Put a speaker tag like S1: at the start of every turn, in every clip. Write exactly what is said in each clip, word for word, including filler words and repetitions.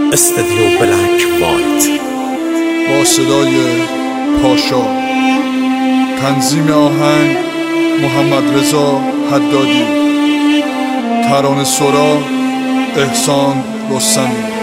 S1: استودیو بلک وایت
S2: با صدای پاشا. تنظیم آهنگ محمد رضا حدادی. ترانه سرا احسان رستمی.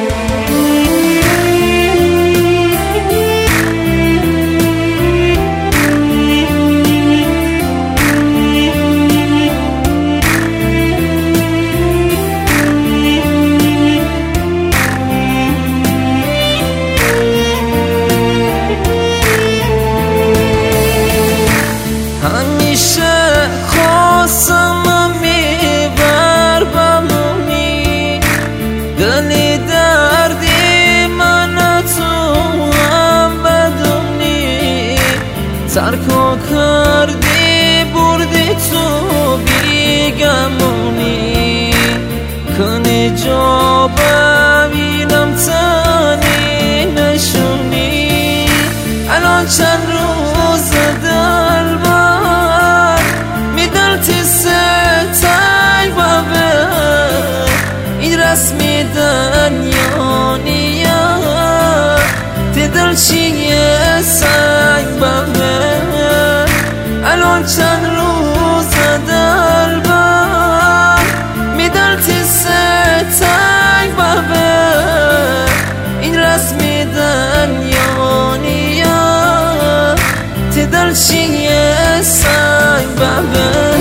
S3: همیشه خواستم میبر بمونی، دلی دردی من تو هم بدونی، ترکو کردی بردی تو بیگمونی، کنی جا ببینم تنی نشونی. الان چند روز دل بر میدل تیسه بابه، این رسمی دنیا نیا تی دل چیه سنگ بابه. الان چند روز دل بر میدل تیسه بابه، این رسمی دنیا نیا تی دل چیه سنگ بابه.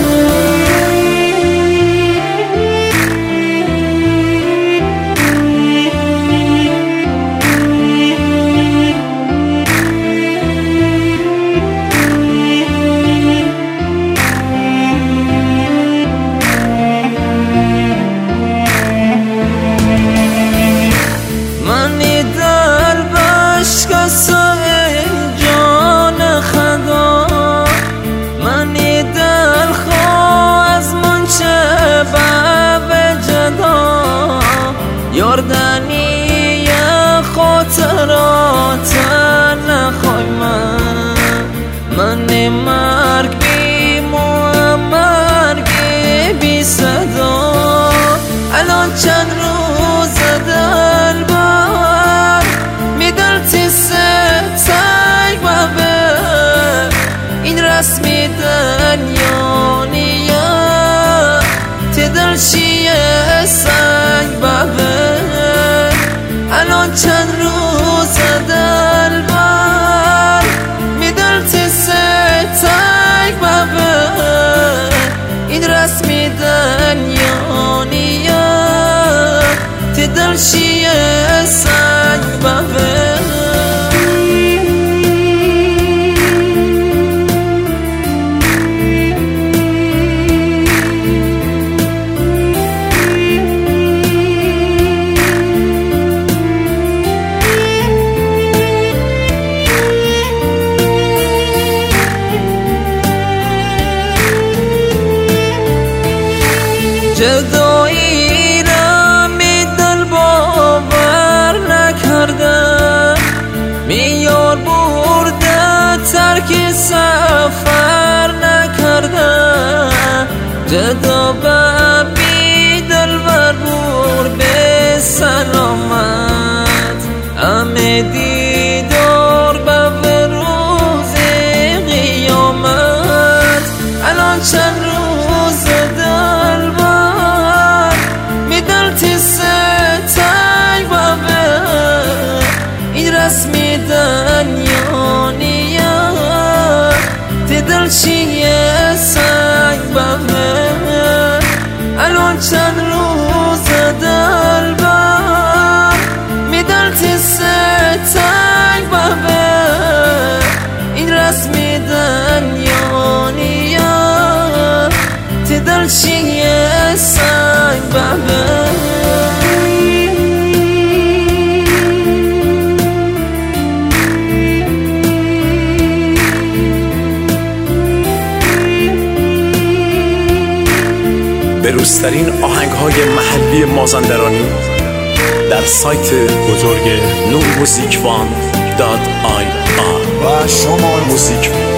S3: منی دل بشکسته جان خدا، منی دل خواه از من چه باب جدا، یاردنی خاطرات نخوای من، منی مرگ بی مو مرگ بی صدا. الان چند روز دل بر میدل تیسه تنگ بابه، این رسمی دنیا نیا تی دل چیه سنگ بابه. الان چند روز دل بر میدل تیسه تنگ بابه، این رسمی دنیا نیا تی دل چیه سنگ بابه. جدایی را می دل باور نکرده، میار برده ترک سفر نکرده، جدا بی دل بر بور به سلامت، همه دیدار به روز قیامت. الان چند روز دل بر میدل تیسه تنگ بابه، این رسمی دنیا نیا تی دل چیه سنگ بابه. الان چند روز دل بر میدل تیسه تنگ بابه، این رسمی دنیا نیا تی دل چیه سنگ بابه.
S1: بروزترین آهنگ های محلی مازندرانی در سایت بزرگ نور موزیک وان دات آی آر و شمال موزیک